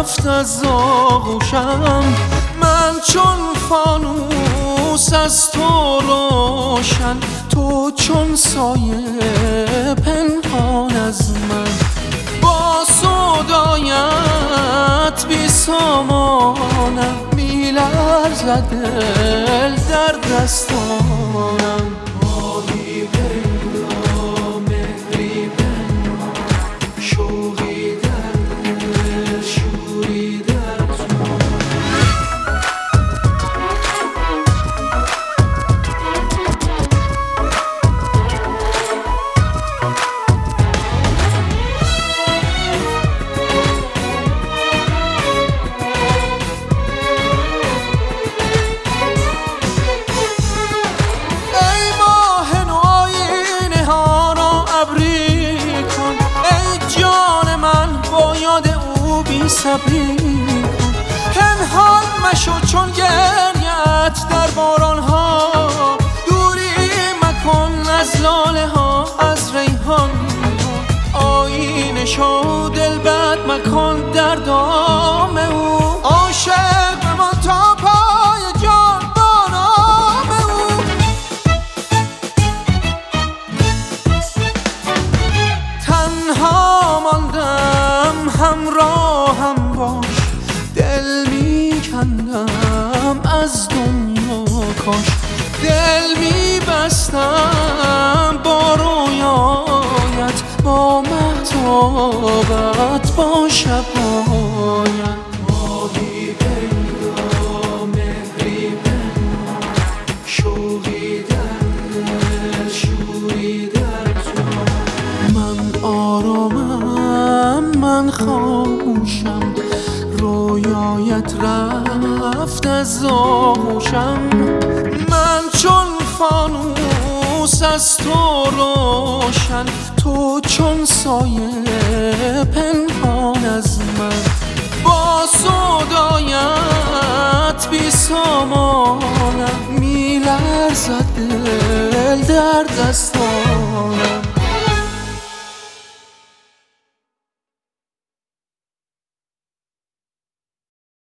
رفت از آغوشم. من چون فانوس از تو روشن، تو چون سایه پنهان از من. با سودایت بی سامانم، می‌لرزد دل در دستانم. ماهی بنما مهری بنما، شوقی در دل شوری در تو. صبری کن، پنهان مشو چون گریت در باران ها. دوری مکن از لاله ها، از ریحان ها. آینه شو دلبد مکن در دام او. عاشق بمان تا پای جان با نام او. تنها ماندم همراهم باش، دل میکندم از دنیا کاش. دل میبستم با رویایت، با مهتابت، با شبهایت. ماهی بنما مهری بنما، شوقی در دل شوری در تو. من آرامم، من خاموشم، رویایت رفت از آغوشم. من چون فانوس از تو روشن، تو چون سایه پنهان از من. با سودایت بی سامانم، می‌لرزد دل در دستانم.